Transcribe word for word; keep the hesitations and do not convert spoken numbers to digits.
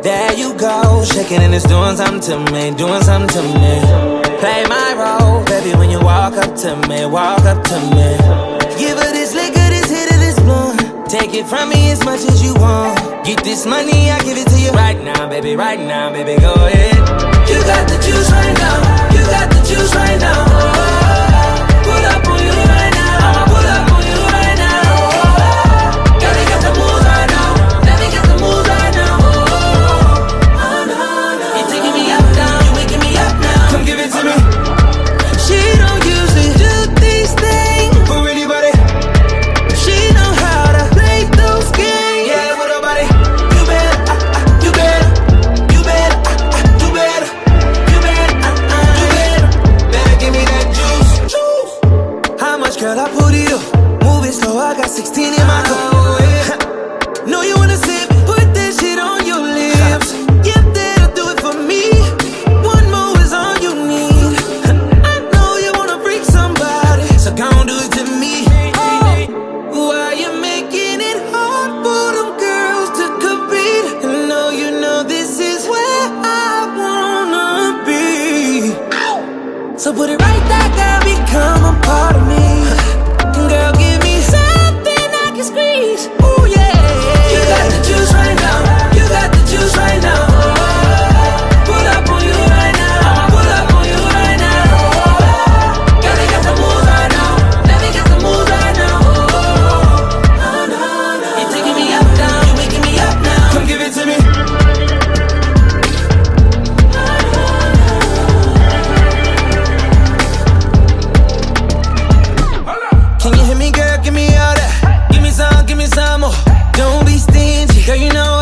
There you go, shaking and it's doing something to me, doing something to me. Play my role, baby, when you walk up to me, walk up to me. Give her this liquor, this hit of this blunt. Take it from me as much as you want. Get this money, I give it to you right now, baby, right now, baby, go ahead. You got the juice right now, you got the juice right now. Oh, pull up on you right now, I'ma pull up on you right now. Oh, girl, you got the moves right now, let me get the moves right now. Oh, oh, no, no. You're taking me up now, you're waking me up now. Come give it to me. She don't usually do these things for anybody. She know how to play those games. Yeah, with nobody. You better, uh, uh, you better, you better, uh, uh, you better, you better, uh, uh, you better. Better give me that juice, juice. How much, girl? I put it up. Move it slow. I got sixteen in my cup. Oh, yeah. Know you wanna sip? Put that shit on your lips. Yeah, that'll do it for me. One more is all you need. I know you wanna freak somebody, so gon' do it to me. Oh, why you making it hard for them girls to compete? I know you know this is where I wanna be. So put it right there, girl, become a part of me. Girl, give me something I can squeeze. Ooh, yeah. You got the juice right now, you got the juice right now. Oh, pull up on you right now, I'ma pull up on you right now. Oh, girl, you got the moves right now, let me get the moves right now. Oh, oh, no, no. You're taking me up now, you're waking me up now. Come give it to me. Can you hear me, girl? Give me all that. Give me some, give me some more. Don't be stingy, girl, you know